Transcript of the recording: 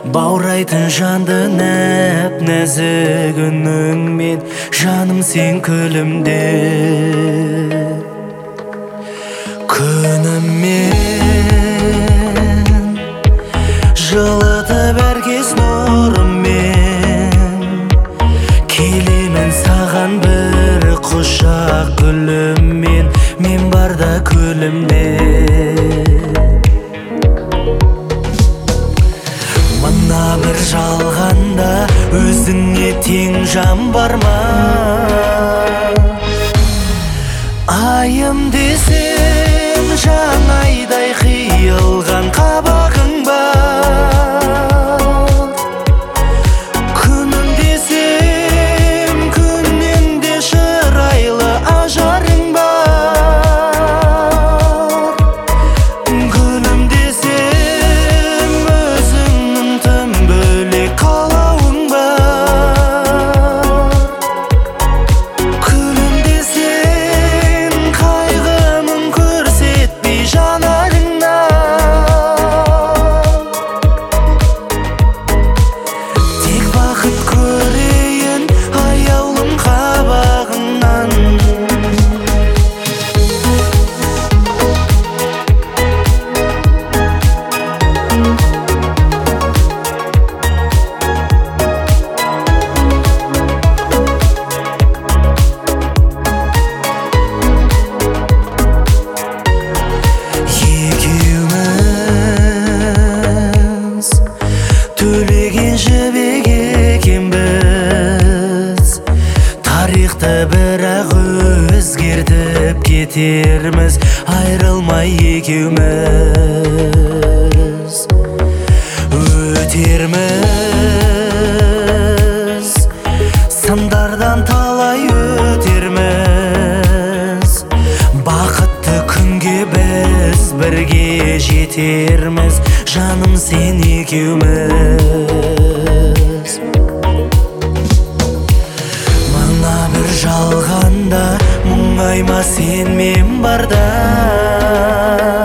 баурайтын жанды нәп-нәзік үніңмен, жаным сен күлімде. Күніммен жылытып әр кез нұрыммен, келемін саған бір құшақ гүліммен, мен барда күлімде. Мына бір жалғанда өзіңе тең жан бар ма? Айым десең жан айдай қиылған қабағың бар. Күнім десең күннен де шырайлы ажарың бар. Гүлім десең өзіңнің тым бөлек қалауың бар. Күлім десең қайғымын көрсетпей жанарыңнан. Тек бақыт көрейін аяулым қабағыңнан. Екеуміз төлеген жібек екенбіз, тарихты бірақ өзгертіп кетерміз, айрылмай екеуміз өтерміз, сындардан талай өтерміз, бақытты күнге біз бірге жетерміз, жаным сен екеуміз. Мына бір жалғанда мұңайма сен мен барда.